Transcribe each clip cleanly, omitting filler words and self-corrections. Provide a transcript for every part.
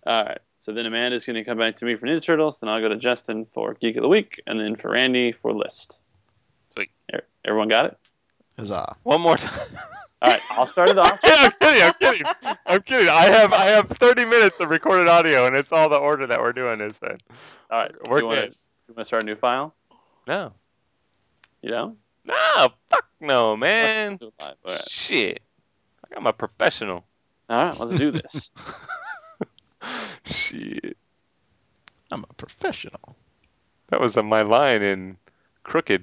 All right. So then Amanda's going to come back to me for Ninja Turtles. Then I'll go to Justin for Geek of the Week, and then for Randy for List. Sweet. Everyone got it? Huzzah. One more time. All right. I'll start it off. I'm kidding. I have 30 minutes of recorded audio, and it's all the order that we're doing is then. All right. We're Do you want to start a new file? No. You know? No, fuck no, man. Let's do it live. All right. Shit. I'm a professional. All right. Let's do this. Shit. I'm a professional. That was my line in Crooked.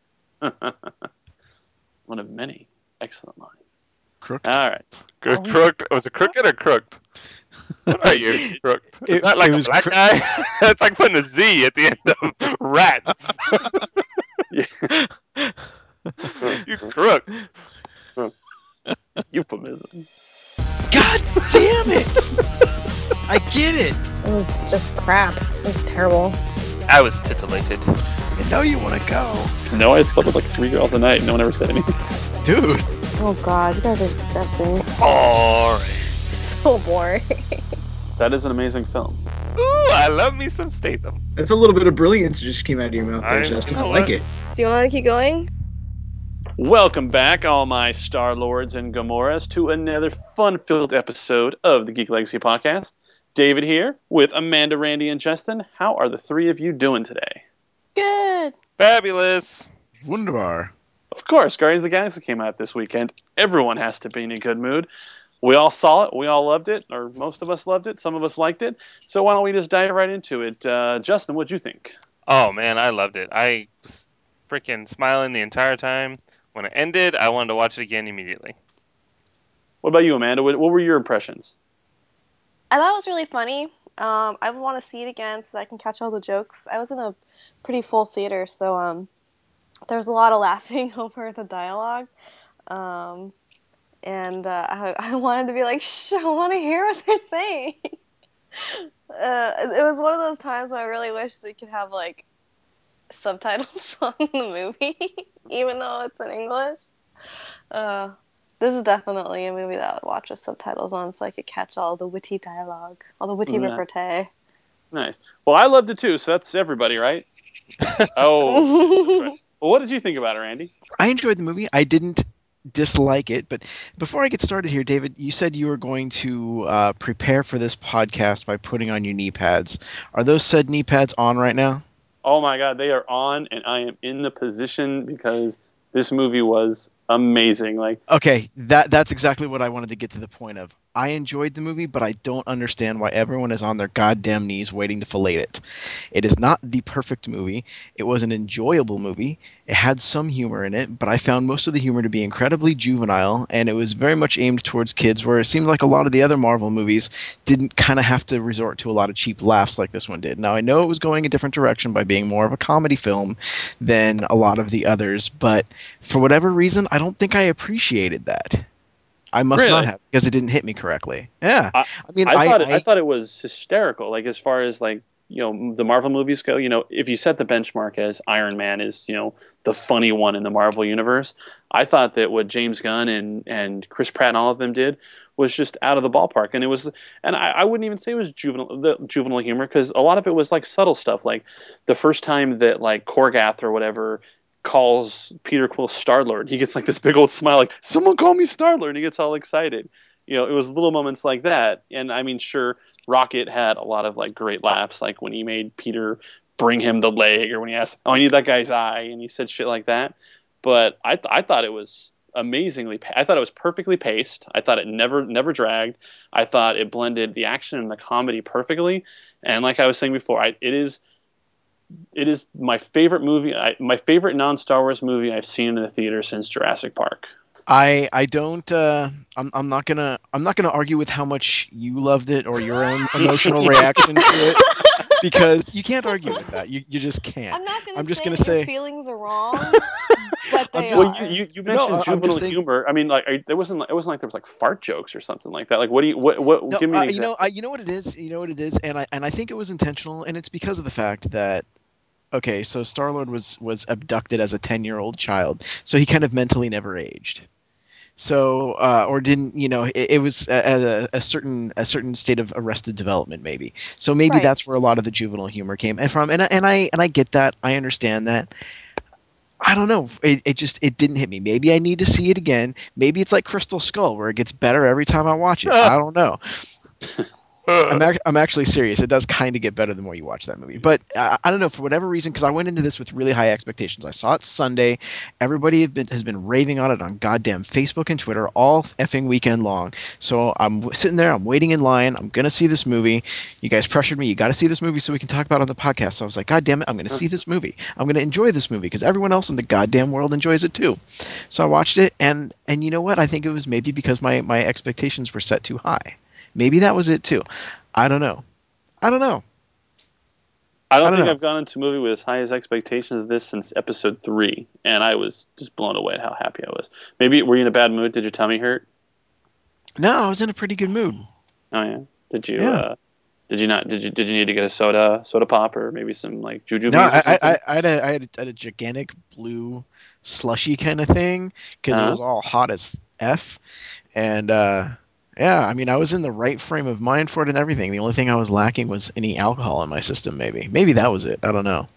One of many excellent lines. Crooked. All right. Crooked. Was it Crooked or Crooked? What are you, Crooked? Is that like a black guy? That's like putting a Z at the end of rats. You crook. Euphemism. God damn it! I get it. It was just crap. It was terrible. I was titillated. I know you want to go. No, I slept with like 3 girls a night. No one ever said anything. Dude. Oh god, you guys are disgusting. Boring. So boring. That is an amazing film. Ooh, I love me some Statham. That's a little bit of brilliance just came out of your mouth there, Justin. I like it. Do you want to keep going? Welcome back, all my Star Lords and Gamoras, to another fun-filled episode of the Geek Legacy Podcast. David here with Amanda, Randy, and Justin. How are the three of you doing today? Good. Fabulous. Wunderbar. Of course, Guardians of the Galaxy came out this weekend. Everyone has to be in a good mood. We all saw it. We all loved it, or most of us loved it. Some of us liked it. So why don't we just dive right into it? Justin, what'd you think? Oh, man, I loved it. I was freaking smiling the entire time. When it ended, I wanted to watch it again immediately. What about you, Amanda? What were your impressions? I thought it was really funny. I want to see it again so I can catch all the jokes. I was in a pretty full theater, so there was a lot of laughing over the dialogue. And I wanted to be like, shh, I want to hear what they're saying. It was one of those times where I really wish they could have, like, subtitles on the movie, even though it's in English. This is definitely a movie that I would watch with subtitles on so I could catch all the witty dialogue, all the witty repartee. Nice. Well, I loved it too, so that's everybody, right? Oh. Well, what did you think about it, Randy? I enjoyed the movie. I didn't dislike it, but before I get started here, David, you said you were going to prepare for this podcast by putting on your knee pads. Are those said knee pads on right now? Oh my God, they are on, and I am in the position because this movie was amazing. Like, okay, that's exactly what I wanted to get to the point of. I enjoyed the movie, but I don't understand why everyone is on their goddamn knees waiting to fillet it. It is not the perfect movie. It was an enjoyable movie. It had some humor in it, but I found most of the humor to be incredibly juvenile, and it was very much aimed towards kids, where it seemed like a lot of the other Marvel movies didn't kind of have to resort to a lot of cheap laughs like this one did. Now, I know it was going a different direction by being more of a comedy film than a lot of the others, but for whatever reason, I don't think I appreciated that. I must not have, because it didn't hit me correctly. Yeah. I thought it was hysterical. Like, as far as, like, you know, the Marvel movies go, you know, if you set the benchmark as Iron Man is, you know, the funny one in the Marvel universe, I thought that what James Gunn and Chris Pratt and all of them did was just out of the ballpark. And it was, and I wouldn't even say it was juvenile humor, because a lot of it was like subtle stuff. Like the first time that, like, Korgath or whatever calls Peter Quill Star-Lord, he gets like this big old smile, like, someone call me Star-Lord, and he gets all excited. You know, it was little moments like that. And I mean, sure, Rocket had a lot of, like, great laughs, like when he made Peter bring him the leg, or when he asked, oh, I need that guy's eye, and he said shit like that. But I thought it was amazingly, I thought it was perfectly paced. I thought it never dragged. I thought it blended the action and the comedy perfectly. And like I was saying before, it is my favorite movie, my favorite non-Star Wars movie I've seen in the theater since Jurassic Park. I don't. I'm not gonna argue with how much you loved it or your own emotional reaction to it, because you can't argue with that. You just can't. I'm just gonna say your feelings are wrong, but they are. Well, you mentioned juvenile humor. I mean, like, it wasn't like there was like fart jokes or something like that. Like, what? No, give me an example. You know what it is. You know what it is, and I think it was intentional, and it's because of the fact that. Okay, so Star-Lord was abducted as a 10-year-old child, so he kind of mentally never aged. So, or didn't, it was at a certain state of arrested development, maybe. So maybe Right. that's where a lot of the juvenile humor came from, and I get that, I understand that. I don't know. It didn't hit me. Maybe I need to see it again. Maybe it's like Crystal Skull, where it gets better every time I watch it. I don't know. I'm actually serious. It does kind of get better the more you watch that movie. But I don't know, for whatever reason, because I went into this with really high expectations. I saw it Sunday. Everybody has been raving on it on goddamn Facebook and Twitter all effing weekend long. So I'm sitting there. I'm waiting in line. I'm going to see this movie. You guys pressured me. You got to see this movie so we can talk about it on the podcast. So I was like, God damn it, I'm going to see this movie. I'm going to enjoy this movie because everyone else in the goddamn world enjoys it too. So I watched it, and you know what? I think it was maybe because my expectations were set too high. Maybe that was it too. I don't know. I don't think I've gone into a movie with as high as expectations as this since episode 3, and I was just blown away at how happy I was. Maybe were you in a bad mood? Did your tummy hurt? No, I was in a pretty good mood. Oh yeah. Did you? Yeah. Did you not? Did you need to get a soda pop or maybe some like jujubes? No, or something? I had a gigantic blue slushy kind of thing because it was all hot as F, and yeah, I mean, I was in the right frame of mind for it and everything. The only thing I was lacking was any alcohol in my system, maybe. Maybe that was it. I don't know.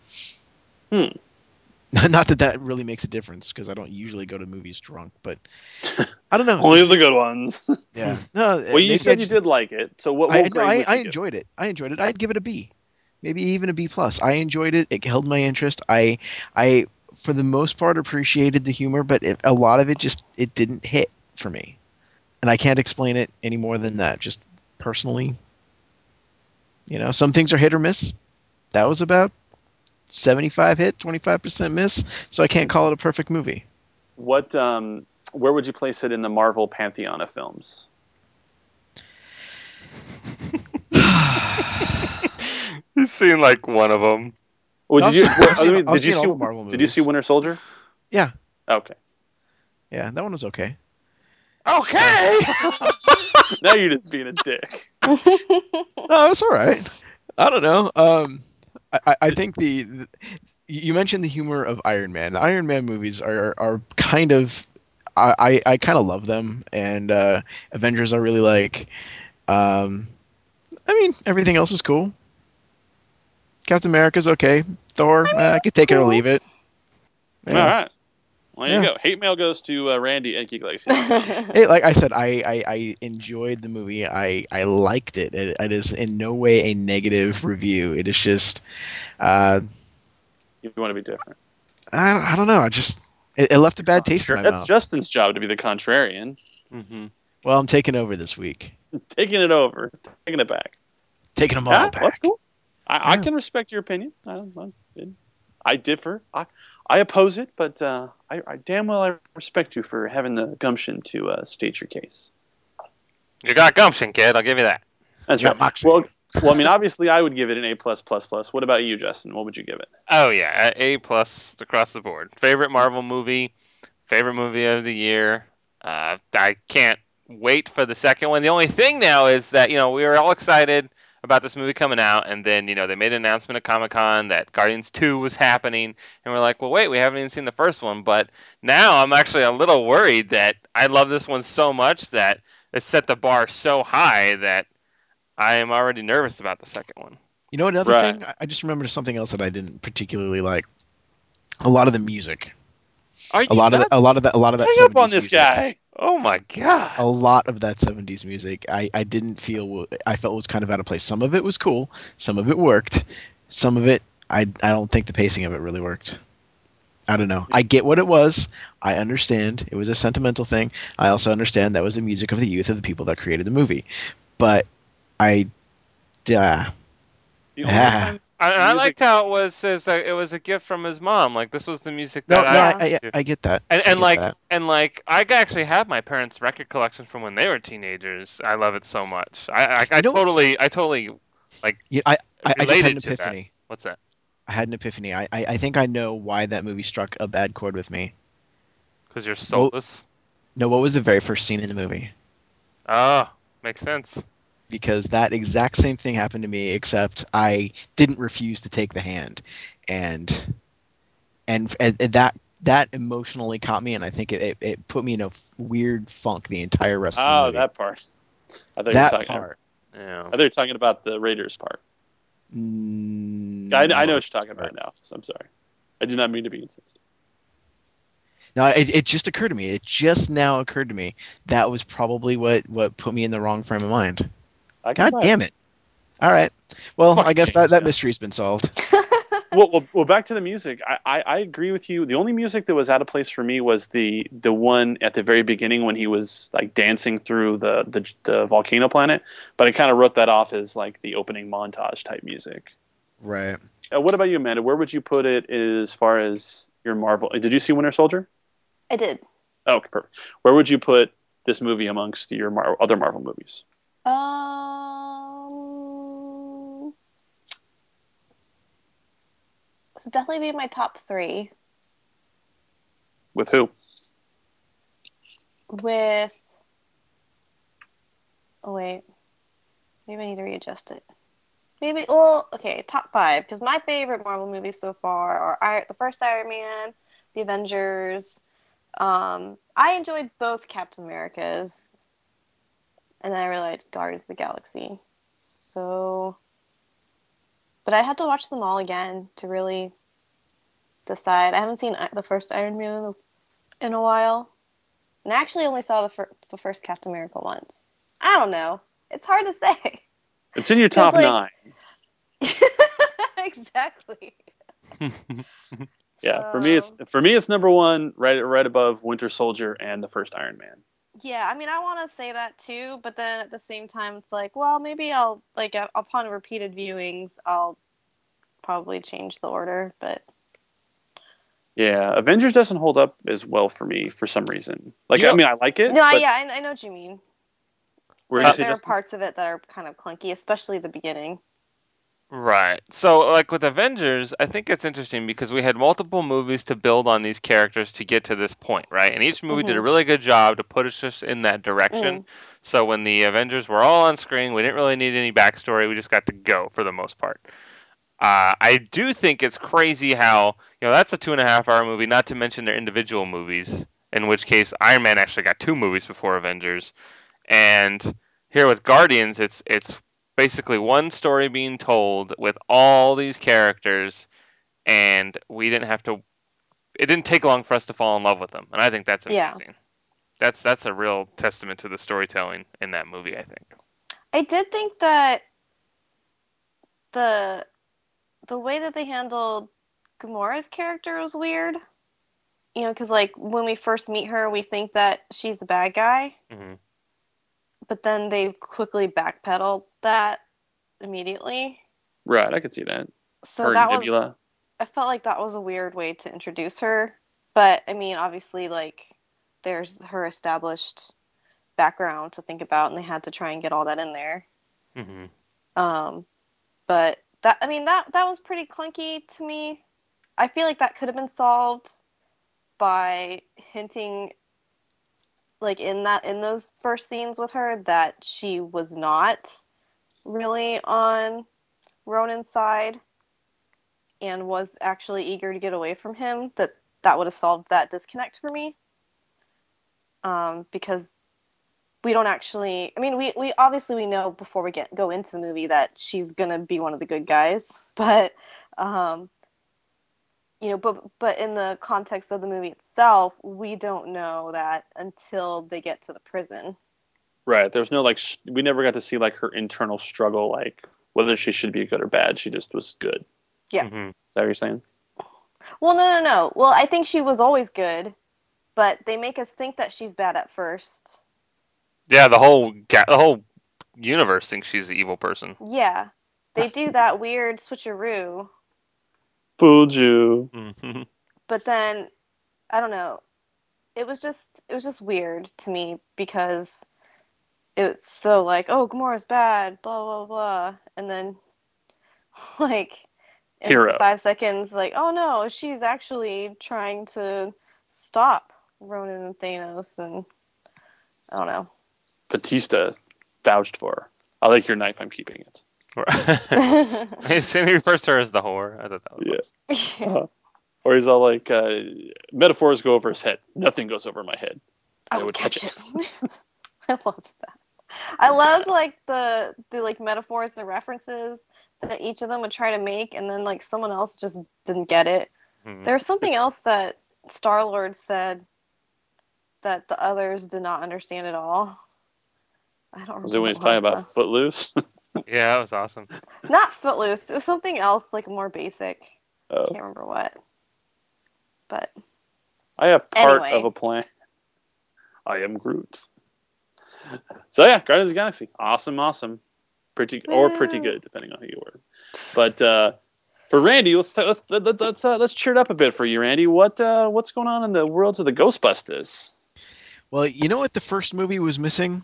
Not that really makes a difference, because I don't usually go to movies drunk, but I don't know. Only the good ones. Yeah. No, well, you said you did like it. So what grade would you I enjoyed it. I enjoyed it. I'd give it a B. Maybe even a B+. I enjoyed it. It held my interest. I for the most part, appreciated the humor, but a lot of it it didn't hit for me. And I can't explain it any more than that. Just personally, some things are hit or miss. That was about 75 hit, 25% miss. So I can't call it a perfect movie. What? Where would you place it in the Marvel pantheon of films? You've seen like one of them. Well, did you see Winter Soldier? Yeah. Okay. Yeah, that one was okay. Okay. Now you're just being a dick. No, it's all right. I don't know. I think you mentioned the humor of Iron Man. The Iron Man movies are kind of, I kind of love them, and Avengers I really like. I mean, everything else is cool. Captain America's okay. Thor, I could take it or leave it. Yeah. All right. Well, there you go. Hate mail goes to Randy and Geek Legacy. Hey, like I said, I enjoyed the movie. I liked it. It is in no way a negative review. It is just. You want to be different. I don't know. It left a bad taste in my mouth. That's Justin's job to be the contrarian. Mm-hmm. Well, I'm taking over this week. Taking it over. Taking it back. Taking them all back. That's cool. I can respect your opinion. I differ. I oppose it, but I damn well I respect you for having the gumption to state your case. You got gumption, kid. I'll give you that. That's right. Well, I mean, obviously, I would give it an A+++. What about you, Justin? What would you give it? Oh yeah, A+ across the board. Favorite Marvel movie. Favorite movie of the year. I can't wait for the second one. The only thing now is that we were all excited about this movie coming out, and then they made an announcement at Comic-Con that Guardians 2 was happening, and we're like, well, wait, we haven't even seen the first one. But now I'm actually a little worried that I love this one so much that it set the bar so high that I am already nervous about the second one. Another thing, I just remembered something else that I didn't particularly like. A lot of the music. A lot of that 70s up on this music. guy. Oh my god! A lot of that 70s music, I didn't feel. I felt was kind of out of place. Some of it was cool. Some of it worked. Some of it, I don't think the pacing of it really worked. I don't know. I get what it was. I understand it was a sentimental thing. I also understand that was the music of the youth of the people that created the movie. But I liked how it was. It was a gift from his mom. Like this was the music that I get that. I actually have my parents' record collection from when they were teenagers. I love it so much. I totally like. Yeah, I just had an epiphany. That. What's that? I had an epiphany. I think I know why that movie struck a bad chord with me. Because you're soulless? No, what was the very first scene in the movie? Oh, makes sense. Because that exact same thing happened to me, except I didn't refuse to take the hand. And that that emotionally caught me, and I think it put me in a weird funk the entire rest of the Oh, movie. that part. I thought you were That talking. part. Yeah. I thought you were talking about the Raiders part. I know what you're talking about now. So I'm sorry. I did not mean to be insensitive. No, it just occurred to me. It just now occurred to me that was probably what put me in the wrong frame of mind. I can God buy damn it! All right. Well, Fuck I guess James that Gunn. mystery's been solved. Well, back to the music. I agree with you. The only music that was out of place for me was the one at the very beginning when he was like dancing through the volcano planet. But I kind of wrote that off as like the opening montage type music. Right. What about you, Amanda? Where would you put it as far as your Marvel? Did you see Winter Soldier? I did. Oh, okay, perfect. Where would you put this movie amongst your other Marvel movies? This would definitely be my top 3. With who? With. Oh, wait. Maybe I need to readjust it. Maybe. Well, okay, top 5. Because my favorite Marvel movies so far are the first Iron Man, The Avengers. I enjoyed both Captain Americas. And then I really liked Guardians of the Galaxy. So. But I had to watch them all again to really decide. I haven't seen the first Iron Man in a while. And I actually only saw the first Captain America once. I don't know. It's hard to say. It's in your top 9. Exactly. Yeah, for me it's number 1, right above Winter Soldier and the first Iron Man. Yeah, I mean, I want to say that too, but then at the same time, it's like, well, maybe I'll upon repeated viewings, I'll probably change the order. But yeah, Avengers doesn't hold up as well for me for some reason. Like, I mean, I like it. No, but I know what you mean. There are parts of it that are kind of clunky, especially the beginning. Right. So, like with Avengers, I think it's interesting because we had multiple movies to build on these characters to get to this point, right? And each movie did a really good job to put us just in that direction. So when the Avengers were all on screen, we didn't really need any backstory. We just got to go for the most part. I do think it's crazy how, that's a 2.5 hour movie, not to mention their individual movies, in which case Iron Man actually got 2 movies before Avengers. And here with Guardians, it's basically one story being told with all these characters, and it didn't take long for us to fall in love with them, and I think that's amazing. Yeah. That's a real testament to the storytelling in that movie, I think. I did think that the way that they handled Gamora's character was weird. Because like when we first meet her, we think that she's the bad guy. Mm-hmm. But then they quickly backpedaled that immediately. Right, I could see that. So that Nebula. I felt like that was a weird way to introduce her. But I mean, obviously, like there's her established background to think about, and they had to try and get all that in there. Mm-hmm. But that was pretty clunky to me. I feel like that could have been solved by hinting, like in those first scenes with her, that she was not really on Ronan's side and was actually eager to get away from him. That would have solved that disconnect for me. Because we don't actually. I mean, we obviously we know before we go into the movie that she's gonna be one of the good guys, but. But in the context of the movie itself, we don't know that until they get to the prison. Right. There's no we never got to see like her internal struggle, like whether she should be good or bad. She just was good. Yeah. Mm-hmm. Is that what you're saying? Well, no. Well, I think she was always good, but they make us think that she's bad at first. Yeah, the whole universe thinks she's the evil person. Yeah, they do that weird switcheroo. Fooled you. Mm-hmm. But then, I don't know. It was just weird to me because it's so like, oh, Gamora's bad, blah blah blah, and then like in 5 seconds, like, oh no, she's actually trying to stop Ronan and Thanos, and I don't know. Batista vouched for her. I like your knife. I'm keeping it. He refers to her as the whore. I thought that was nice. Uh-huh. Or he's all like, metaphors go over his head. Nothing goes over my head. I would catch it. I loved that. I loved like the like metaphors and references that each of them would try to make, and then like someone else just didn't get it. Mhm. There was something else that Star-Lord said that the others did not understand at all. I don't Was it remember when he's what talking it about was. Footloose? Yeah, that was awesome. Not Footloose. It was something else, like more basic. Oh. Can't remember what. But I have part Anyway. of a plan. I am Groot. So yeah, Guardians of the Galaxy, awesome, pretty Woo. good, depending on who you were. But for Randy, let's cheer it up a bit for you, Randy. What's going on in the worlds of the Ghostbusters? Well, you know what the first movie was missing?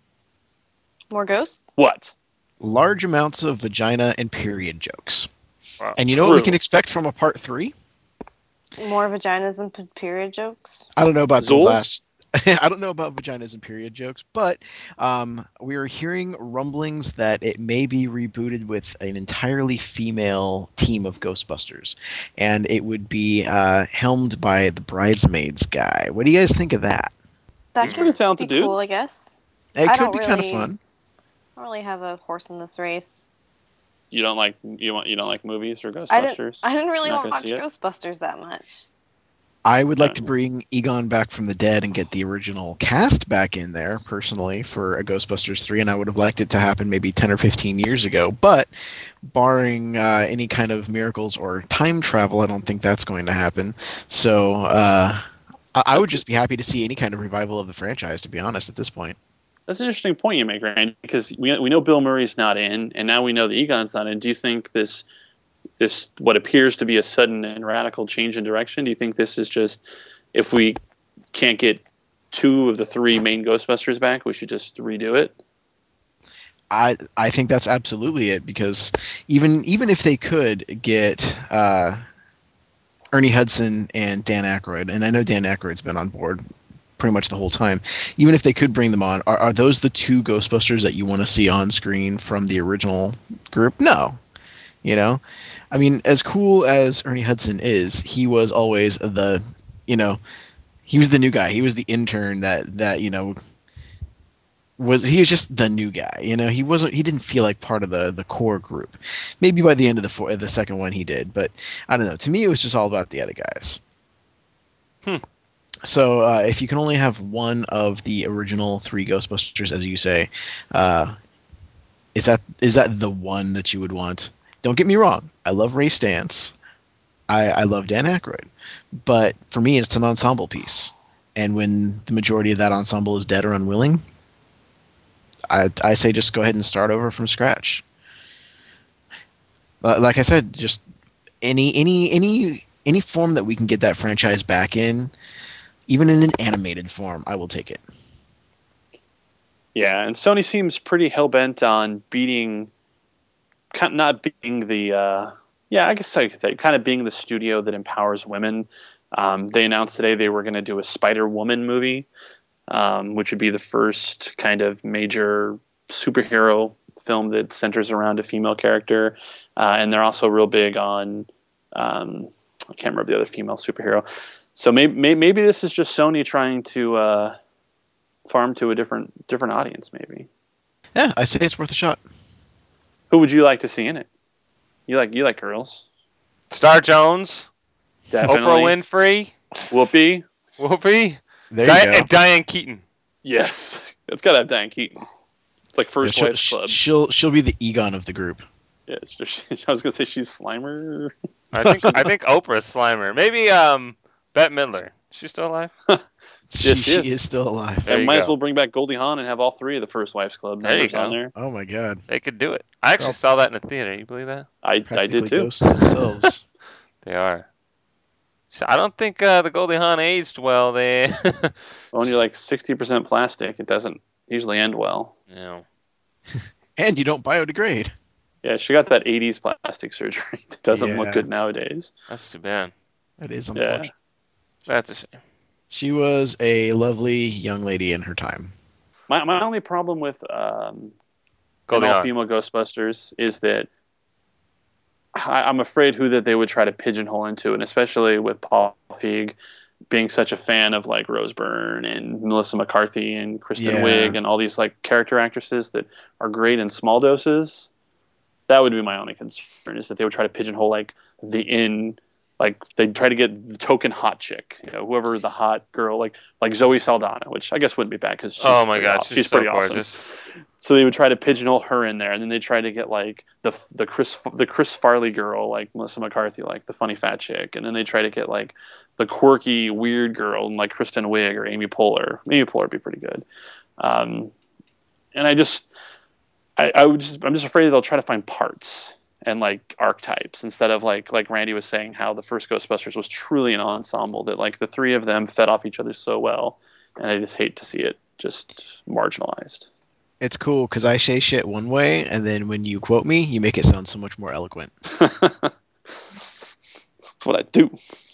More ghosts? What? Large amounts of vagina and period jokes. Wow. And you know what we True. can expect from a part 3? More vaginas and period jokes? I don't know about the Zools? last. I don't know about vaginas and period jokes, but we are hearing rumblings that it may be rebooted with an entirely female team of Ghostbusters, and it would be helmed by the Bridesmaids guy. What do you guys think of that? That He's pretty could talented be dude. cool, I guess. It I could don't be kind of really- fun. I don't really have a horse in this race. You don't like movies or I Ghostbusters? didn't really You're not want to gonna watch see it? Ghostbusters that much. I would like No. to bring Egon back from the dead and get the original cast back in there, personally, for a Ghostbusters 3, and I would have liked it to happen maybe 10 or 15 years ago. But barring any kind of miracles or time travel, I don't think that's going to happen. So I would just be happy to see any kind of revival of the franchise, to be honest, at this point. That's an interesting point you make, Randy, because we know Bill Murray's not in, and now we know that Egon's not in. Do you think this what appears to be a sudden and radical change in direction? Do you think this is just, if we can't get 2 of the 3 main Ghostbusters back, we should just redo it? I think that's absolutely it, because even if they could get Ernie Hudson and Dan Aykroyd, and I know Dan Aykroyd's been on board pretty much the whole time, even if they could bring them on, are those the 2 Ghostbusters that you want to see on screen from the original group? No. You know? I mean, as cool as Ernie Hudson is, he was always the, he was the new guy. He was the intern that he was just the new guy. He didn't feel like part of the core group. Maybe by the end of the second one he did, but I don't know. To me, it was just all about the other guys. So if you can only have one of the original 3 Ghostbusters, as you say, is that the one that you would want? Don't get me wrong. I love Ray Stantz. I love Dan Aykroyd. But for me, it's an ensemble piece. And when the majority of that ensemble is dead or unwilling, I say just go ahead and start over from scratch. Like I said, just any form that we can get that franchise back in, even in an animated form, I will take it. Yeah, and Sony seems pretty hell-bent on not being the I guess I could say kind of being the studio that empowers women. They announced today they were going to do a Spider-Woman movie, which would be the first kind of major superhero film that centers around a female character, and they're also real big on I can't remember the other female superhero. So maybe this is just Sony trying to farm to a different audience. Maybe. Yeah, I say it's worth a shot. Who would you like to see in it? You like girls? Star Jones, Definitely. Oprah Winfrey, Whoopi. There you go. and Diane Keaton. Yes, it's got to have Diane Keaton. It's like First Yeah, Wives Club. she'll be the Egon of the group. Yeah, I was gonna say she's Slimer. I think Oprah's Slimer. Maybe Bette Midler. Is she still alive? She Yes, she is. is still alive. There I you might as go. well bring back Goldie Hawn and have all 3 of the First Wives Club There you members go. on there. Oh my god. They could do it. I actually Well- saw that in the theater. You believe that? I Practically did too. ghosts themselves. They are. So I don't think the Goldie Hawn aged well. They. When you're like 60% plastic, it doesn't usually end well. Yeah. And you don't biodegrade. Yeah, she got that 80s plastic surgery. It doesn't look Yeah. good nowadays. That's too bad. That is Yeah. unfortunate. That's a shame. She was a lovely young lady in her time. My only problem with Goldie Hawn. female Ghostbusters is that I'm afraid who that they would try to pigeonhole into, and especially with Paul Feig being such a fan of like Rose Byrne and Melissa McCarthy and Kristen Yeah. Wiig and all these like character actresses that are great in small doses. That would be my only concern, is that they would try to pigeonhole like like they'd try to get the token hot chick, whoever the hot girl, like Zoe Saldana, which I guess wouldn't be bad because Oh my God, she's so pretty gorgeous. awesome. So they would try to pigeonhole her in there, and then they try to get like the Chris Farley girl, like Melissa McCarthy, like the funny fat chick, and then they try to get like the quirky weird girl, like Kristen Wiig or Amy Poehler. Amy Poehler would be pretty good. And I'm just afraid they'll try to find parts and like archetypes instead of like Randy was saying, how the first Ghostbusters was truly an ensemble, that like the three of them fed off each other so well, and I just hate to see it just marginalized. It's cool because I say shit one way, and then when you quote me, you make it sound so much more eloquent. That's what I do.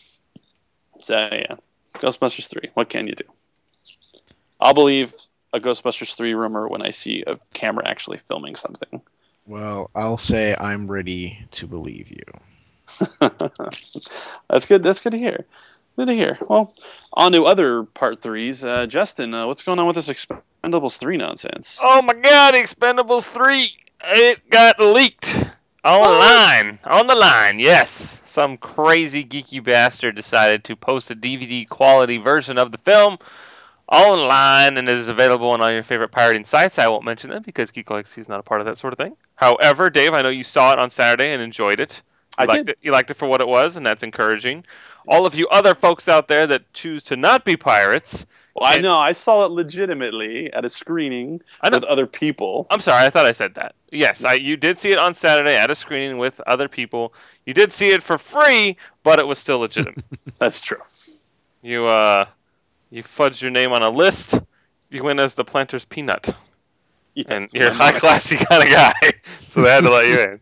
So yeah, Ghostbusters 3. What can you do? I'll believe a Ghostbusters 3 rumor when I see a camera actually filming something. Well, I'll say I'm ready to believe you. That's good. That's good to hear. Good to hear. Well, on to other part 3s. Justin, what's going on with this Expendables 3 nonsense? Oh my God, Expendables 3! It got leaked. On the line, yes. Some crazy geeky bastard decided to post a DVD quality version of the film online, and it is available on all your favorite pirating sites. I won't mention them because Geek Legacy is not a part of that sort of thing. However, Dave, I know you saw it on Saturday and enjoyed it. You liked it for what it was, and that's encouraging. All of you other folks out there that choose to not be pirates. Well, I know. I saw it legitimately at a screening with other people. I'm sorry, I thought I said that. Yes, you did see it on Saturday at a screening with other people. You did see it for free, but it was still legitimate. That's true. You fudged your name on a list. You win as the Planter's Peanut. Yes, and you're a high-classy kind of guy, so they had to let you in.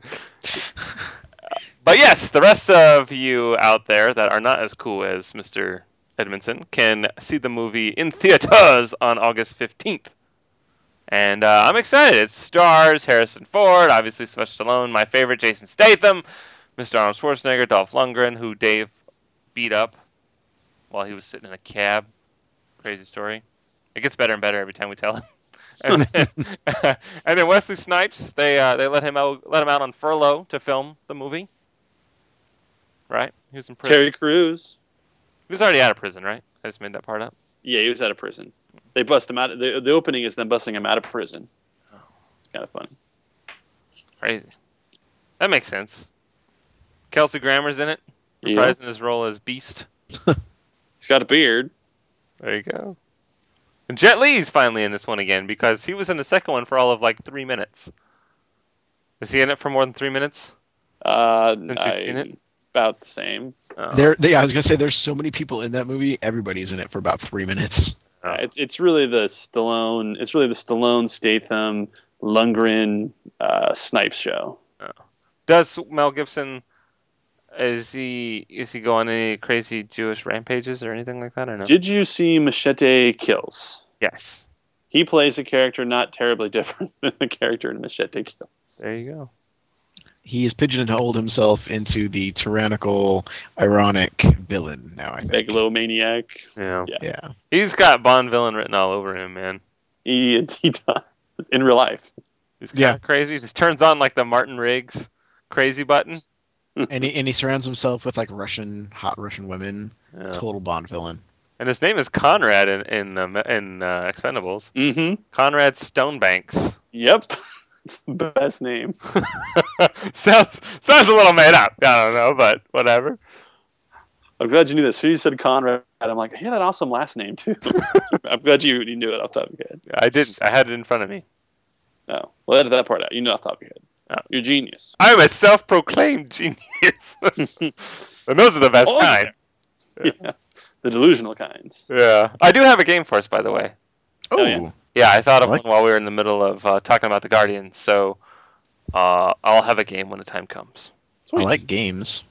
But yes, the rest of you out there that are not as cool as Mr. Edmondson can see the movie in theaters on August 15th. And I'm excited. It stars Harrison Ford, obviously Sylvester Stallone, my favorite, Jason Statham, Mr. Arnold Schwarzenegger, Dolph Lundgren, who Dave beat up while he was sitting in a cab. Crazy story. It gets better and better every time we tell him. And then Wesley Snipes, they let him out on furlough to film the movie. Right? He was in prison. Terry Crews. He was already out of prison, right? I just made that part up. Yeah, he was out of prison. They bust him out. The opening is them busting him out of prison. It's kind of fun. Crazy. That makes sense. Kelsey Grammer's in it, reprising his role as Beast. He's got a beard. There you go. And Jet Li's finally in this one again because he was in the second one for all of like 3 minutes. Is he in it for more than 3 minutes? Since you've seen it? About the same. I was gonna say there's so many people in that movie. Everybody's in it for about 3 minutes. It's really the Stallone. It's really the Stallone, Statham, Lundgren, Snipes show. Does Mel Gibson? Is he go on any crazy Jewish rampages or anything like that, or no? Did you see Machete Kills? Yes. He plays a character not terribly different than the character in Machete Kills. There you go. He has pigeonholed himself into the tyrannical, ironic villain now, I think. Megalomaniac. Yeah. He's got Bond villain written all over him, man. He does. In real life. He's kind of crazy. He just turns on like the Martin Riggs crazy button. and he surrounds himself with like hot Russian women. Yeah. Total Bond villain. And his name is Conrad in Expendables. Mm-hmm. Conrad Stonebanks. Yep. It's the best name. sounds a little made up. I don't know, but whatever. I'm glad you knew this. So you said Conrad. I'm like, he had an awesome last name too. I'm glad you knew it off the top of your head. I didn't. I had it in front of me. Oh, well, edit that part out. You know off the top of your head. Oh. You're a genius. I'm a self-proclaimed genius. And those are the best kind. Yeah. The delusional kinds. Yeah. I do have a game for us, by the way. Oh, yeah. Yeah, I thought of one while we were in the middle of talking about the Guardians, so I'll have a game when the time comes. Sweet. I like games.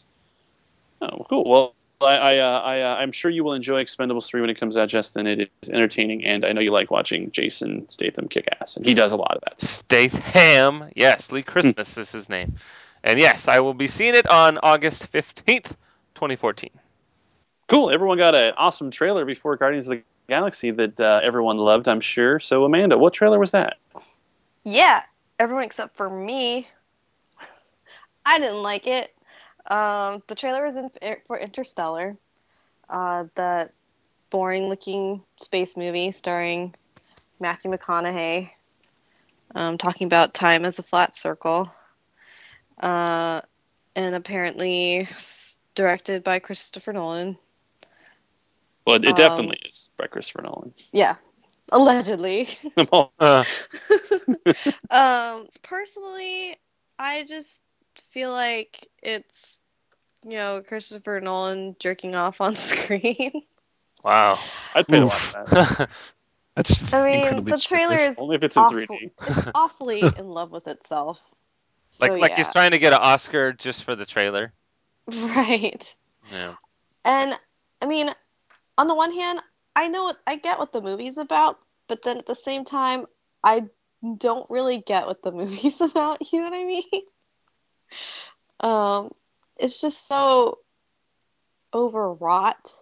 Oh, cool. Well, I'm sure you will enjoy Expendables 3 when it comes out, Justin. It is entertaining, and I know you like watching Jason Statham kick ass, and he does a lot of that. Statham, yes, Lee Christmas is his name. And yes, I will be seeing it on August 15th, 2014. Cool. Everyone got an awesome trailer before Guardians of the Galaxy that everyone loved, I'm sure. So, Amanda, what trailer was that? Yeah, everyone except for me. I didn't like it. The trailer was for Interstellar, the boring-looking space movie starring Matthew McConaughey, talking about time as a flat circle, and apparently directed by Christopher Nolan. Well, it definitely is by Christopher Nolan. Yeah, allegedly. Uh, Personally, I just feel like it's, Christopher Nolan jerking off on screen. wow. I'd pay to watch that. That's I mean, incredibly the trailer specific. is Only if it's in 3D. It's awfully in love with itself. So, like he's trying to get an Oscar just for the trailer. Right. Yeah. And I mean, on the one hand, I get what the movie's about, but then at the same time, I don't really get what the movie's about. You know what I mean? It's just so overwrought.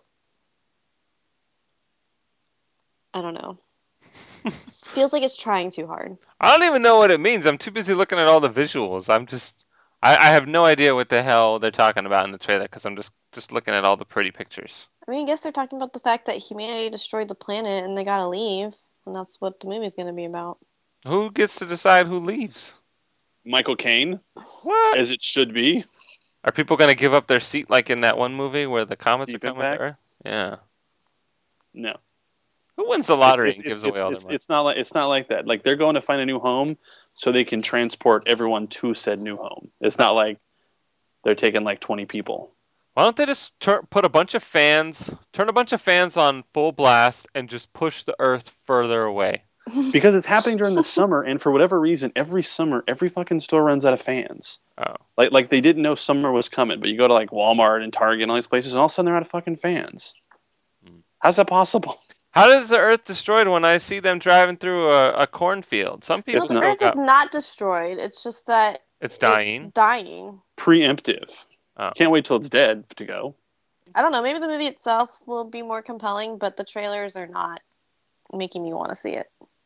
I don't know. Just feels like it's trying too hard. I don't even know what it means. I'm too busy looking at all the visuals. I have no idea what the hell they're talking about in the trailer because I'm just looking at all the pretty pictures. I mean, I guess they're talking about the fact that humanity destroyed the planet and they gotta leave, and that's what the movie's gonna be about. Who gets to decide who leaves? Michael Caine, What? as it should be. Are people going to give up their seat like in that one movie where the comets Deep are coming to Impact? Earth? Yeah. No. Who wins the lottery and gives away all their money? It's not like that. Like, they're going to find a new home so they can transport everyone to said new home. It's not like they're taking like 20 people. Why don't they just turn a bunch of fans on full blast and just push the Earth further away? Because it's happening during the summer, and for whatever reason, every summer, every fucking store runs out of fans. Oh. Like they didn't know summer was coming, but you go to like Walmart and Target and all these places, and all of a sudden they're out of fucking fans. How's that possible? How is the Earth destroyed when I see them driving through a cornfield? Some people the Earth is not destroyed. It's just that it's dying. It's dying. Preemptive. Oh. Can't wait till it's dead to go. I don't know. Maybe the movie itself will be more compelling, but the trailers are not making me want to see it.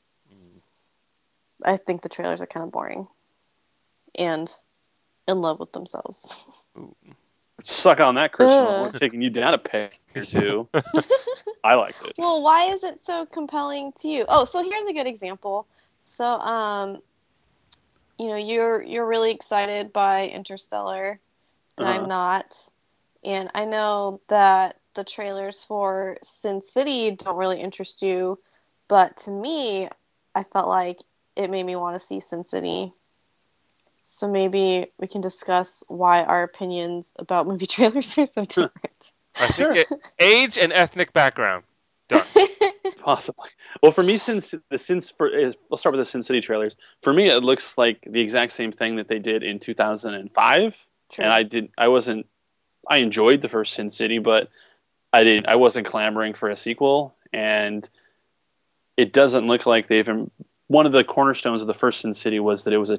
I think the trailers are kind of boring and in love with themselves. Ooh. Suck on that, Christian. We're taking you down a peg or two. I liked it. Well, why is it so compelling to you? Oh, so here's a good example. So, you're really excited by Interstellar, and I'm not. And I know that the trailers for Sin City don't really interest you, but to me, I felt like it made me want to see Sin City. So maybe we can discuss why our opinions about movie trailers are so different. I think age and ethnic background. Done. Possibly. Well, for me, we'll start with the Sin City trailers. For me, it looks like the exact same thing that they did in 2005. True. And I enjoyed the first Sin City, but I wasn't clamoring for a sequel. And it doesn't look like one of the cornerstones of the first Sin City was that it was a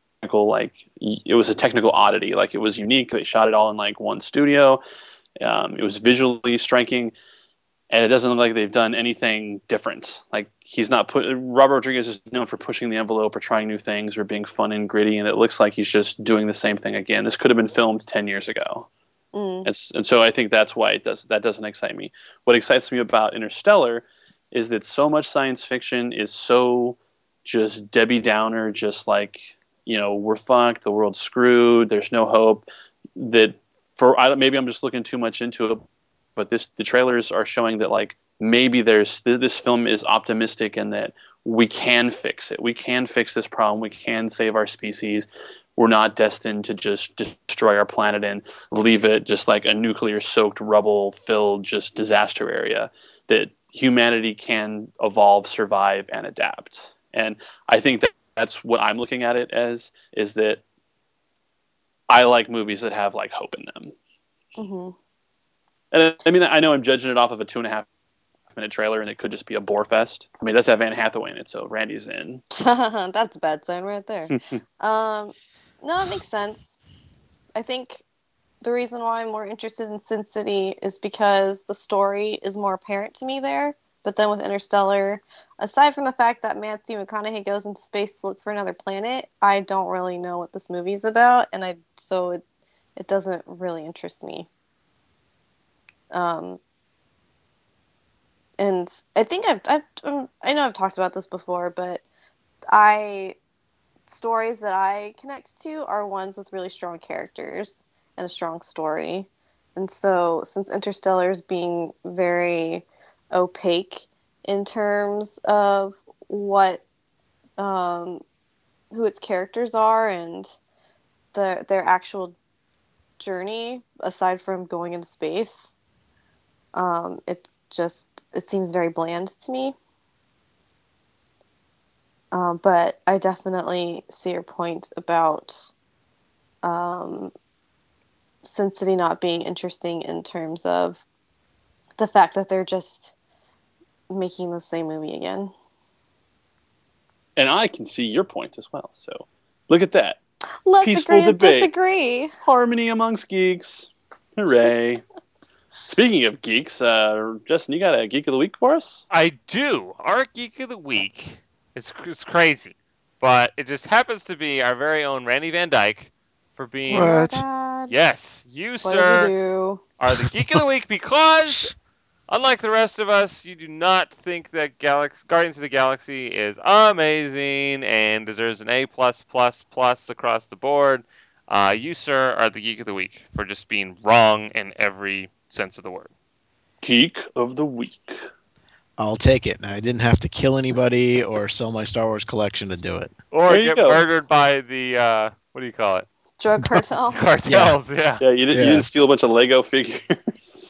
technical oddity. Like, it was unique. They shot it all in like one studio. It was visually striking, and it doesn't look like they've done anything different. Like, Robert Rodriguez is known for pushing the envelope or trying new things or being fun and gritty, and it looks like he's just doing the same thing again. This could have been filmed 10 years ago. And so I think that's why that doesn't excite me. What excites me about Interstellar is that so much science fiction is so just Debbie Downer, just like, we're fucked, the world's screwed, there's no hope. That maybe I'm just looking too much into it, but the trailers are showing that like maybe this film is optimistic and that we can fix it. We can fix this problem. We can save our species. We're not destined to just destroy our planet and leave it just like a nuclear-soaked, rubble-filled just disaster area. That humanity can evolve, survive, and adapt. And I think that's what I'm looking at it as, is that I like movies that have like hope in them. Mm-hmm. And I mean, I know I'm judging it off of a 2.5-minute trailer, and it could just be a bore fest. I mean, it does have Anne Hathaway in it, so Randy's in. That's a bad sign right there. No, it makes sense. I think the reason why I'm more interested in Sin City is because the story is more apparent to me there. But then with Interstellar, aside from the fact that Matthew McConaughey goes into space to look for another planet, I don't really know what this movie's about, and it doesn't really interest me. And I think I know I've talked about this before, but stories that I connect to are ones with really strong characters and a strong story. And so, since Interstellar is being very opaque in terms of what who its characters are and their actual journey, aside from going into space, it seems very bland to me. But I definitely see your point about Sin City not being interesting in terms of the fact that they're just making the same movie again. And I can see your point as well. So look at that. Let's Peaceful agree to debate. disagree. Harmony amongst geeks. Hooray. Speaking of geeks, Justin, you got a Geek of the Week for us? I do. Our Geek of the Week is crazy, but it just happens to be our very own Randy Van Dyke for being. Oh my What? God. Yes, you, What sir, did you do? are the Geek of the Week because, unlike the rest of us, you do not think that Guardians of the Galaxy is amazing and deserves an A+++ across the board. You, sir, are the Geek of the Week for just being wrong in every sense of the word. Geek of the Week. I'll take it. I didn't have to kill anybody or sell my Star Wars collection to do it. Or There you get go. murdered by the, what do you call it? Drug cartel. Cartels, yeah. Yeah, you didn't steal a bunch of Lego figures.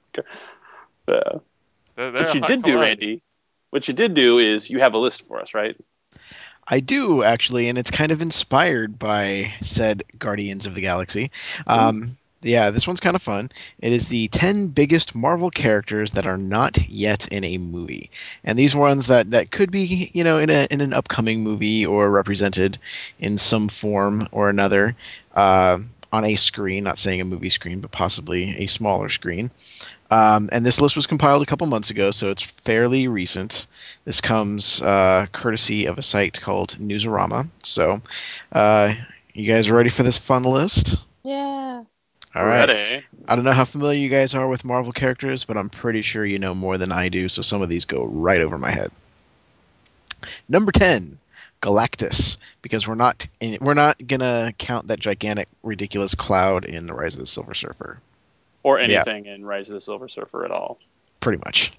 They're What you high did do, commodity. Randy, what you did do is you have a list for us, right? I do, actually, and it's kind of inspired by said Guardians of the Galaxy. Yeah, this one's kind of fun. It is the 10 biggest Marvel characters that are not yet in a movie. And these ones that could be, in an upcoming movie or represented in some form or another on a screen, not saying a movie screen, but possibly a smaller screen. And this list was compiled a couple months ago, so it's fairly recent. This comes courtesy of a site called Newsarama. So, you guys ready for this fun list? Yeah. All right. Ready. I don't know how familiar you guys are with Marvel characters, but I'm pretty sure you know more than I do, so some of these go right over my head. Number 10, Galactus, because we're not gonna count that gigantic, ridiculous cloud in The Rise of the Silver Surfer. Or anything in Rise of the Silver Surfer at all. Pretty much.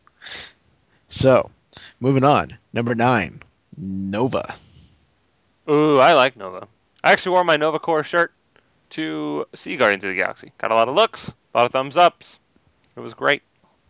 So, moving on. Number 9, Nova. Ooh, I like Nova. I actually wore my Nova Corps shirt to see Guardians of the Galaxy. Got a lot of looks, a lot of thumbs ups. It was great.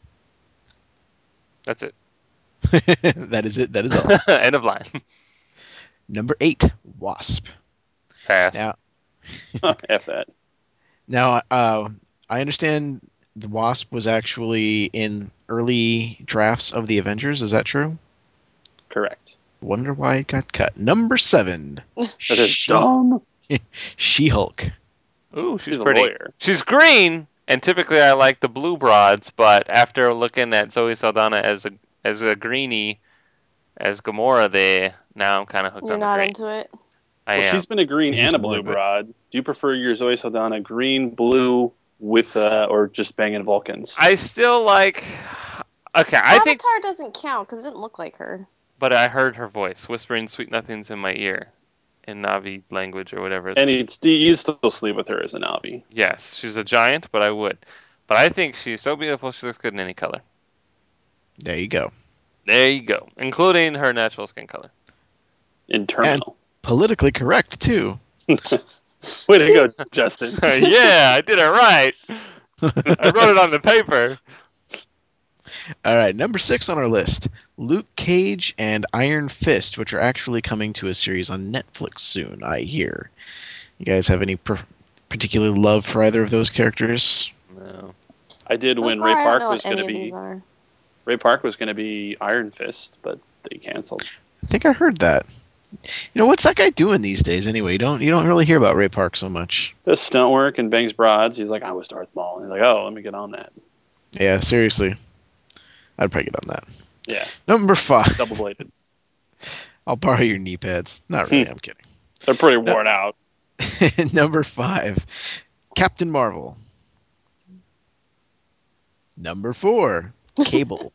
That's it. That is it. That is all. End of line. Number 8, Wasp. Pass. Now, F that. Now, I understand the Wasp was actually in early drafts of the Avengers. Is that true? Correct. Wonder why it got cut. Number 7, That is dumb. She-Hulk. Ooh, She's a pretty. lawyer. She's green, and typically I like the blue broads, but after looking at Zoe Saldana as a greenie, as Gamora there, now I'm kind of hooked You're on the not green. into it? I Well, am. she's been a green He's and a more blue of it. broad. Do you prefer your Zoe Saldana green, blue, with or just banging Vulcans? I still like. Okay, I think. Avatar doesn't count because it didn't look like her. But I heard her voice whispering sweet nothings in my ear, in Navi language or whatever. And you'd still sleep with her as a Navi. Yes, she's a giant, but I would. But I think she's so beautiful, she looks good in any color. There you go. There you go, including her natural skin color. In Terminal. Politically correct, too. Way to go, Justin. Yeah, I did it right. I wrote it on the paper. All right, number 6 on our list, Luke Cage and Iron Fist, which are actually coming to a series on Netflix soon, I hear. You guys have any particular love for either of those characters? No. I did So when far, Ray I don't Park know was what going to any of be these are. Ray Park was going to be Iron Fist, but they canceled. I think I heard that. You know, what's that guy doing these days anyway? You don't really hear about Ray Park so much. Does stunt work and bangs broads. He's like, I was Darth Maul. And he's like, oh, let me get on that. Yeah, seriously. I'd probably get on that. Yeah. Number 5. Double bladed. I'll borrow your knee pads. Not really, I'm kidding. They're pretty worn out. Number 5. Captain Marvel. Number 4. Cable.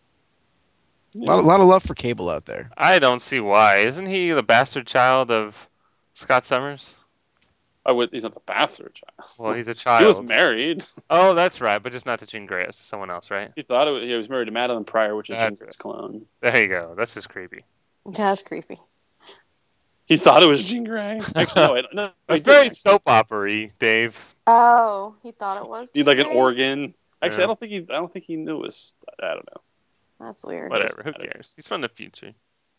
A lot of love for Cable out there. I don't see why. Isn't he the bastard child of Scott Summers? He's not the bastard child. Well, he's a child. He was married. Oh, that's right, but just not to Jean Grey. It's to someone else, right? He thought he was married to Madeline Pryor, which is That's his clone. There you go. That's just creepy. That's creepy. He thought it was Jean Grey. Actually, no. It's very soap opera-y, Dave. Oh, he thought it was. Need like an Jean Grey? organ. Actually, Yeah. I don't think he knew it was. I don't know. That's weird. Whatever. Who cares? He's from the future.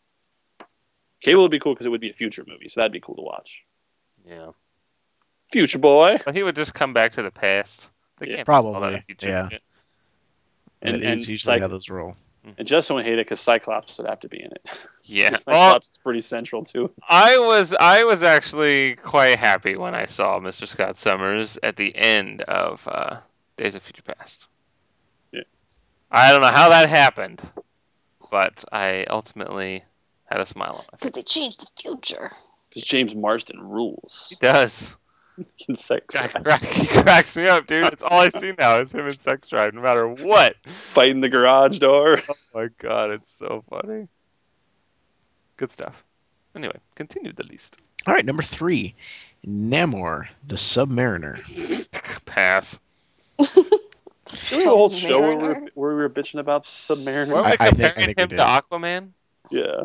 Cable would be cool because it would be a future movie, so that'd be cool to watch. Yeah. Future boy. But he would just come back to the past. They Yeah, can't put all that probably, in future yeah. shit. And it is usually how those roll. And Justin would hate it because Cyclops would have to be in it. Yeah. 'Cause Well, Cyclops is pretty central too. I was actually quite happy when I saw Mr. Scott Summers at the end of Days of Future Past. Yeah. I don't know how that happened, but I ultimately had a smile on my face. Because they changed the future. Because James Marsden rules. He does. In sex He drive. cracks me up, dude. It's all I see now is him in Sex Drive, no matter what. Fighting the garage door. Oh my god, it's so funny. Good stuff. Anyway, continue the list. All right, number 3. Namor, the Submariner. Pass. Did we have a whole show Submariner? where we were bitching about the Submariner? Weren't we I think comparing we him did. to Aquaman? Yeah.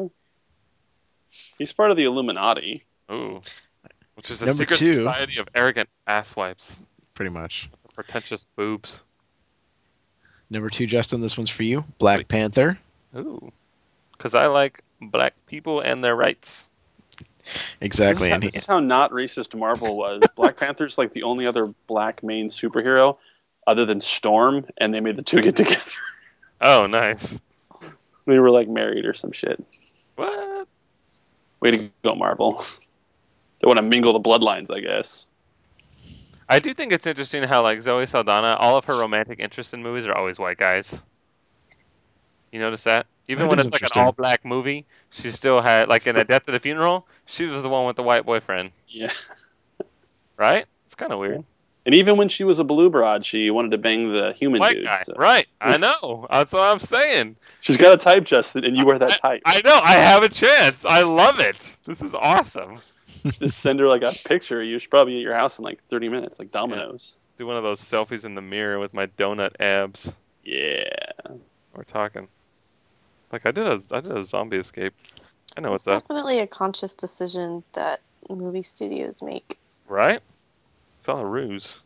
He's part of the Illuminati. Ooh. Which is a Number secret 2. society of arrogant asswipes. Pretty much. Pretentious boobs. Number 2, Justin, this one's for you. Black Panther. Ooh. Because I like black people and their rights. Exactly. This is how not racist Marvel was. Black Panther's like the only other black main superhero other than Storm, and they made the two get together. Oh, nice. They were like married or some shit. What? Way to go, Marvel. They want to mingle the bloodlines, I guess. I do think it's interesting how, like, Zoe Saldana, all of her romantic interests in movies are always white guys. You notice that? Even That when is it's like an interesting. all-black movie, she still had, like, in A Death at a Funeral, she was the one with the white boyfriend. Yeah. Right? It's kind of weird. And even when she was a blue broad, she wanted to bang the human White dude. guy. So. Right. I know. That's what I'm saying. She's got a type, Justin, and you wear that type. I know. I have a chance. I love it. This is awesome. Just send her like a picture. You should probably be at your house in like 30 minutes, like Domino's. Do one of those selfies in the mirror with my donut abs. Yeah. We're talking. Like I did a zombie escape. I know what's It's up, definitely a conscious decision that movie studios make. right? It's all a ruse.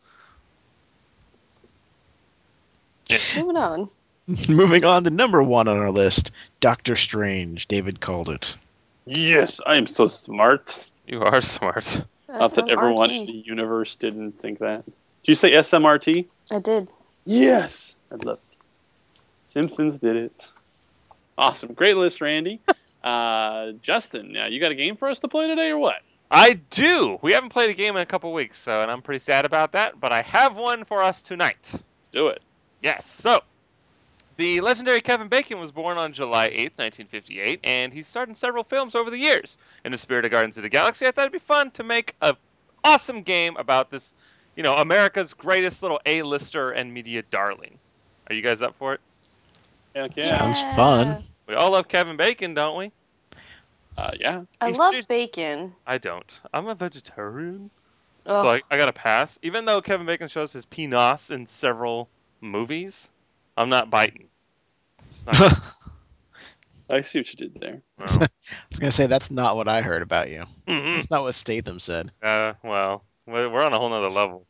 Moving on. Moving on to number 1 on our list. Doctor Strange. David called it. Yes, I am so smart. You are smart. Not that everyone in SMRT. the universe didn't think that. Did you say SMRT? I did. Yes. I love it. Simpsons did it. Awesome. Great list, Randy. Justin, you got a game for us to play today or what? I do. We haven't played a game in a couple weeks, and I'm pretty sad about that. But I have one for us tonight. Let's do it. Yes. So, the legendary Kevin Bacon was born on July 8th, 1958, and he starred in several films over the years. In the spirit of Guardians of the Galaxy, I thought it'd be fun to make an awesome game about this, America's greatest little A-lister and media darling. Are you guys up for it? Heck yeah. Sounds fun. We all love Kevin Bacon, don't we? Yeah. I He's love just- bacon. I don't. I'm a vegetarian. Ugh. So I got to pass. Even though Kevin Bacon shows his penis in several movies, I'm not biting. It's not, I see what you did there. no. I was going to say, that's not what I heard about you. Mm-mm. That's not what Statham said. Well, we're on a whole nother level.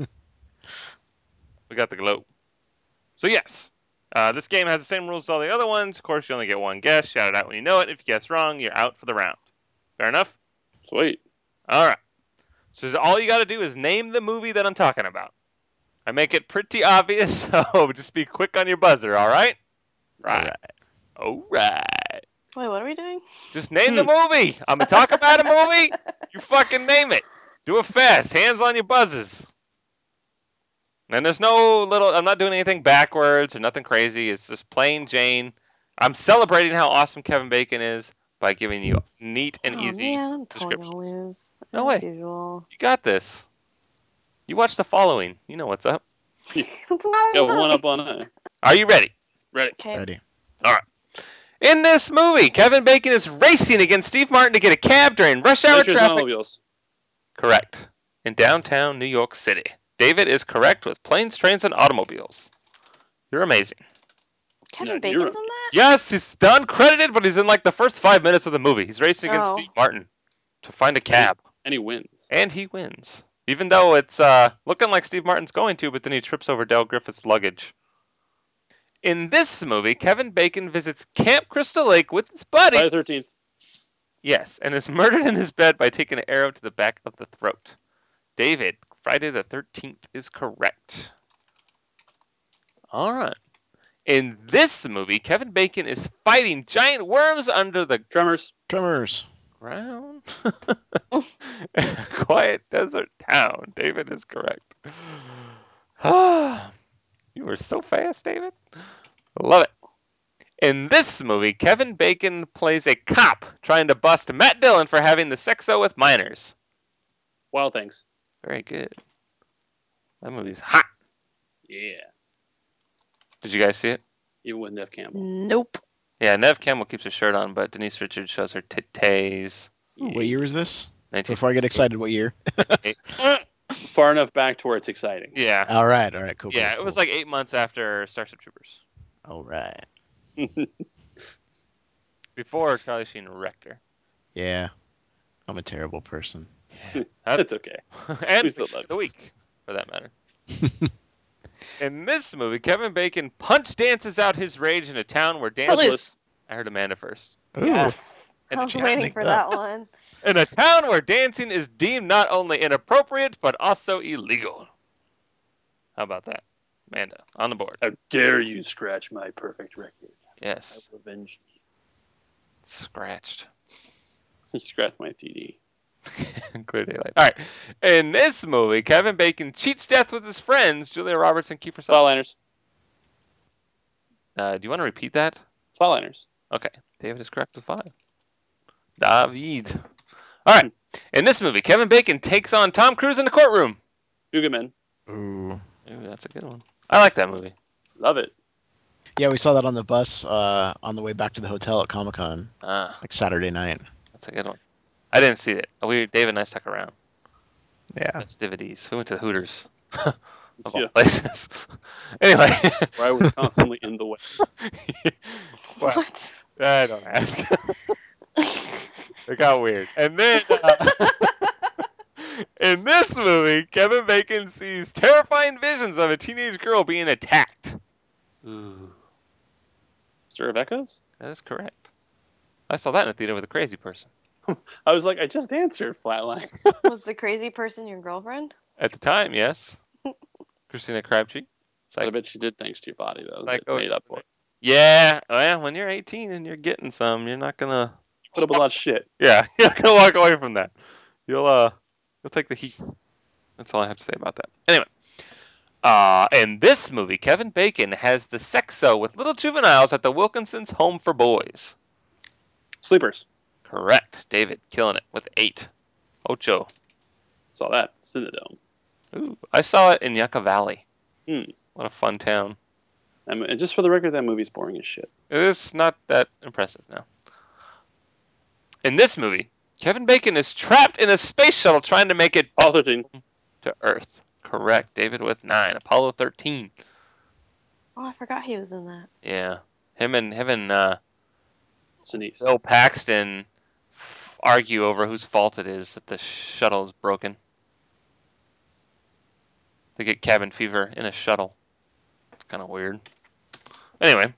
We got the glow. So yes, this game has the same rules as all the other ones. Of course, you only get one guess. Shout it out when you know it. If you guess wrong, you're out for the round. Fair enough? Sweet. All right. So all you got to do is name the movie that I'm talking about. I make it pretty obvious, so just be quick on your buzzer, all right? Right. All right. Wait, what are we doing? Just name the movie. I'm gonna talk about a movie. You fucking name it. Do it fast. Hands on your buzzes. And there's no little. I'm not doing anything backwards or nothing crazy. It's just plain Jane. I'm celebrating how awesome Kevin Bacon is by giving you neat and easy man, I'm totally gonna descriptions. lose. No as way. usual. You got this. You watch The Following. You know what's up. Got one up on it. Are you ready? Ready. Okay. Ready. In this movie, Kevin Bacon is racing against Steve Martin to get a cab during rush hour Lakers and traffic. automobiles. Correct. In downtown New York City. David is correct with planes, trains, and automobiles. You're amazing. Kevin Yeah, Bacon's you're- in that? Yes, he's uncredited, but he's in like the first 5 minutes of the movie. He's racing against Oh. Steve Martin to find a cab. And he wins. And he wins. Even though it's looking like Steve Martin's going to, but then he trips over Del Griffith's luggage. In this movie, Kevin Bacon visits Camp Crystal Lake with his buddy. Friday the 13th. Yes, and is murdered in his bed by taking an arrow to the back of the throat. David, Friday the 13th is correct. All right. In this movie, Kevin Bacon is fighting giant worms under the Tremors. Tremors. ground. Quiet desert town. David is correct. You were so fast, David. Love it. In this movie, Kevin Bacon plays a cop trying to bust Matt Dillon for having the sexo with minors. Wild Things. Very good. That movie's hot. Yeah. Did you guys see it? Even with Nev Campbell. Nope. Yeah, Nev Campbell keeps her shirt on, but Denise Richards shows her titties. Ooh, what year is this? 19... Before I get excited, what year? Far enough back to where it's exciting. Yeah. All right, cool. Yeah, cool, it was cool. like 8 months after Starship Troopers. All right. Before Charlie Sheen wrecked her. Yeah, I'm a terrible person. It's okay. And We still love the week, for that matter. In this movie, Kevin Bacon punch dances out his rage in a town where dance. Footloose. I heard Amanda first. Ooh. Yes. In I a was town- waiting for that one. In a town where dancing is deemed not only inappropriate but also illegal. How about that, Amanda? On the board. How dare you scratch my perfect record? Yes, I will avenge me. scratched. You scratched my CD. Clear daylight. All right. In this movie, Kevin Bacon cheats death with his friends, Julia Roberts and Kiefer Sutherland. Flatliners. Do you want to repeat that? Flatliners. Okay. David is correct with 5. David. All right. In this movie, Kevin Bacon takes on Tom Cruise in the courtroom. Hugo Men. Ooh. Ooh, that's a good one. I like that movie. Love it. Yeah, we saw that on the bus on the way back to the hotel at Comic-Con, Ah, like Saturday night. that's a good one. I didn't see it. David and I stuck around. Yeah. Festivities. We went to Hooters. Of all Yeah. places. Anyway. Where I was constantly in the way. Well, What? I don't ask. It got weird. And then, in this movie, Kevin Bacon sees terrifying visions of a teenage girl being attacked. Ooh, Stir of Echoes? that is correct. I saw that in a theater with a crazy person. I was like, I just answered Flatline. Was the crazy person your girlfriend? At the time, yes. Christina Crabtree. I bet she did thanks to your body, though. That Psycho. made up for it. Yeah, well, when you're 18 and you're getting some, you're not gonna. Put up a lot of shit. Yeah, you're not gonna walk away from that. You'll take the heat. That's all I have to say about that. Anyway, in this movie, Kevin Bacon has the sexo with little juveniles at the Wilkinson's Home for Boys. Sleepers. Correct. David killing it with 8. Ocho. Saw that. Cinedome. Ooh, I saw it in Yucca Valley. Hmm. What a fun town. And just for the record, that movie's boring as shit. It is not that impressive now. In this movie, Kevin Bacon is trapped in a space shuttle trying to make it Apollo 13. to Earth. Correct. David with 9. Apollo 13. Oh, I forgot he was in that. Yeah. Him and Sinise. Bill Paxton argue over whose fault it is that the shuttle is broken. They get cabin fever in a shuttle. It's kind of weird. Anyway.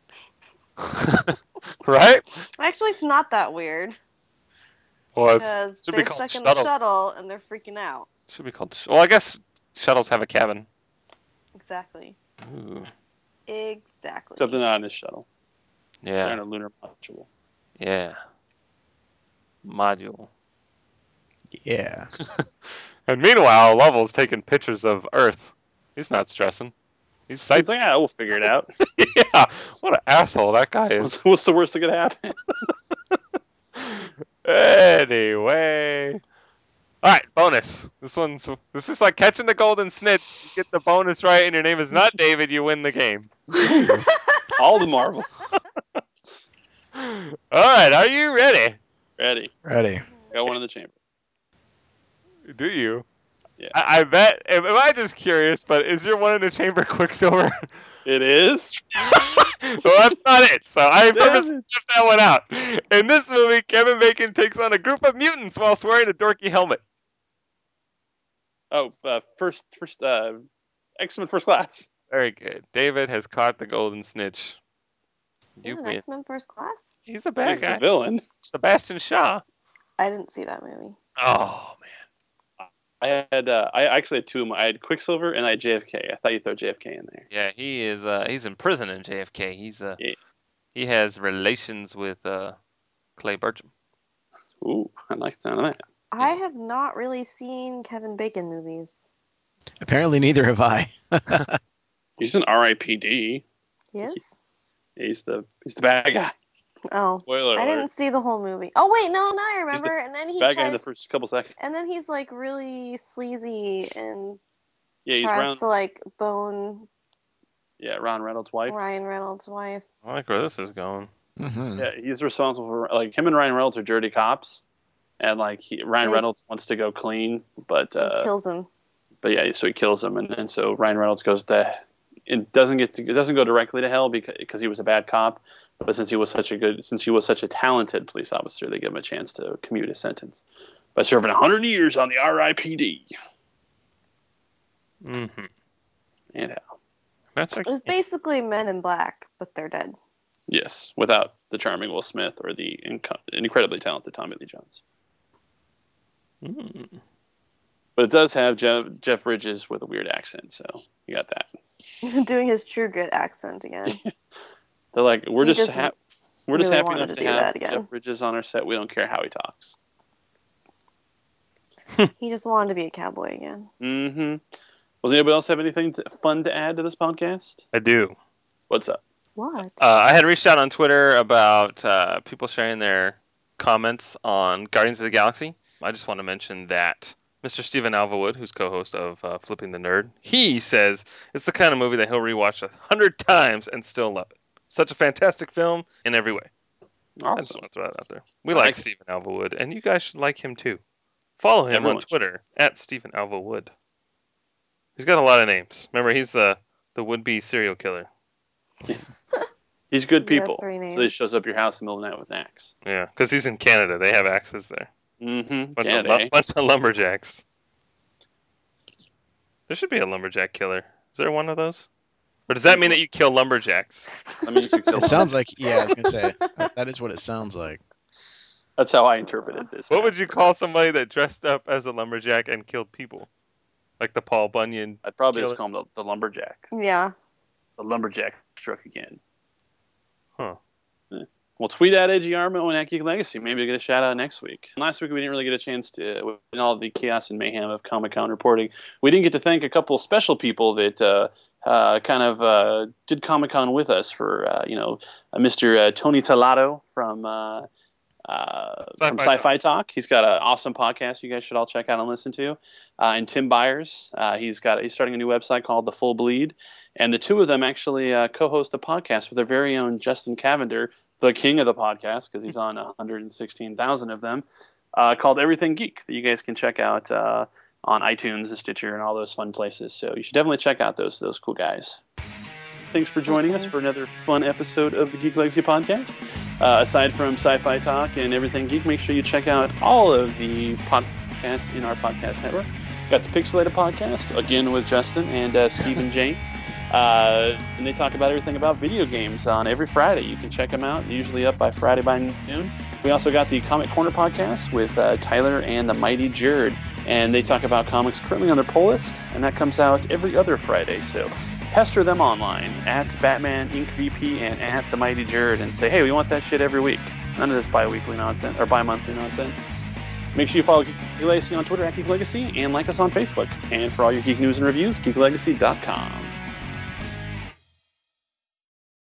Right? Actually, it's not that weird. Well, Because should be they're called stuck in the shuttle. shuttle and they're freaking out. Should be called. Well, I guess shuttles have a cabin. Exactly. Ooh. Exactly. Except they're not on this shuttle. They're Yeah. in a lunar module. Yeah. Module. Yeah. And meanwhile, Lovell's taking pictures of Earth. He's not stressing. He's He's sights. like, yeah, we'll figure it out. Yeah. What an asshole that guy is. What's the worst that could happen? Anyway. Alright, bonus. This is like catching the golden snitch. You get the bonus right and your name is not David, you win the game. All the Marvels. Alright, are you ready? Ready. Ready. Got one in the chamber. Do you? Yeah. I bet. Am I just curious, but is your one in the chamber Quicksilver? It is. Well, that's not it. So I purposely Damn it. left that one out. In this movie, Kevin Bacon takes on a group of mutants while wearing a dorky helmet. Oh, first, X-Men First Class. Very good. David has caught the golden snitch. You Isn't win. X-Men First Class? He's a bad He's guy. the villain. Sebastian Shaw. I didn't see that movie. Oh man. I actually had two of them. I had Quicksilver and I had JFK. I thought you'd throw JFK in there. Yeah, he is. He's in prison in JFK. Yeah. He has relations with Clay Burcham. Ooh, I like the sound of that. I have not really seen Kevin Bacon movies. Apparently, neither have I. He's an R.I.P.D. Yes? He's the bad guy. Oh. Spoiler I alert. didn't see the whole movie. Oh wait, no, now I He's the- remember. And then He's he the bad guy in the tries, first couple seconds. and then he's like really sleazy and Yeah, he's tries to like bone Ron Reynolds' wife. Ryan Reynolds' wife. I like where this is going. Mm-hmm. Yeah, he's responsible for like him and Ryan Reynolds are dirty cops, and like Ryan Yeah. Reynolds wants to go clean, but He kills him. so he kills him, and then so Ryan Reynolds goes to, it doesn't go directly to hell because he was a bad cop, but since he was such a talented police officer, they give him a chance to commute his sentence by serving 100 years on the R.I.P.D. Mm-hmm. And how? That's right. It's basically Men in Black, but they're dead. Yes, without the charming Will Smith or the incredibly talented Tommy Lee Jones. Mm. But it does have Jeff Bridges with a weird accent, so you got that. Doing his True Grit accent again. We're He just just happy really enough wanted to to do have that again. Jeff Bridges on our set. We don't care how he talks. He just wanted to be a cowboy again. Mm-hmm. Does anybody else have anything fun to add to this podcast? I do. What's up? What? I had reached out on Twitter about people sharing their comments on Guardians of the Galaxy. I just want to mention that Mr. Stephen Alvawood, who's co-host of Flipping the Nerd, he says it's the kind of movie that he'll rewatch 100 times and still love it. Such a fantastic film in every way. I just Awesome. want to throw that out there. We I like like it. Stephen Alvawood, and you guys should like him too. Follow him Everyone on should. Twitter at Stephen Alvawood. He's got a lot of names. Remember, he's the would-be serial killer. He's good He has people. 3 names. So he shows up at your house in the middle of the night with an axe. Yeah, because he's in Canada. They have axes there. Mm-hmm. Bunch of lumberjacks. There should be a lumberjack killer. Is there one of those? Or does that mean that you kill lumberjacks? I mean, you should kill It sounds like, yeah, I was gonna say that is what it sounds like. That's how I interpreted this. What would you call somebody that dressed up as a lumberjack and killed people? Like the Paul Bunyan. I'd probably just killer? call him the lumberjack. Yeah. The lumberjack struck again. Huh. Well, tweet at Edgy Armo and at Geek Legacy. Maybe we'll get a shout out next week. Last week we didn't really get a chance to, in all the chaos and mayhem of Comic-Con reporting, we didn't get to thank a couple special people that did Comic-Con with us for, Mr. Tony Talato from Sci-Fi Talk. He's got an awesome podcast you guys should all check out and listen to. And Tim Byers, he's starting a new website called The Full Bleed. And the two of them actually co-host a podcast with their very own Justin Cavender, the king of the podcast, because he's on 116,000 of them, called Everything Geek, that you guys can check out on iTunes and Stitcher and all those fun places. So you should definitely check out those cool guys. Thanks for joining us for another fun episode of the Geek Legacy podcast. Aside from Sci-Fi Talk and Everything Geek, make sure you check out all of the podcasts in our podcast network. Got the Pixelated podcast, again with Justin and Stephen James. And they talk about everything about video games on every Friday. You can check them out. They're usually up by Friday by noon. We also got the Comic Corner podcast with Tyler and the Mighty Jared. And they talk about comics currently on their pull list. And that comes out every other Friday. So pester them online at Batman Inc. VP and at the Mighty Jared and say, hey, we want that shit every week. None of this bi-weekly nonsense or bi-monthly nonsense. Make sure you follow Geek Legacy on Twitter at Geek Legacy and like us on Facebook. And for all your geek news and reviews, geeklegacy.com.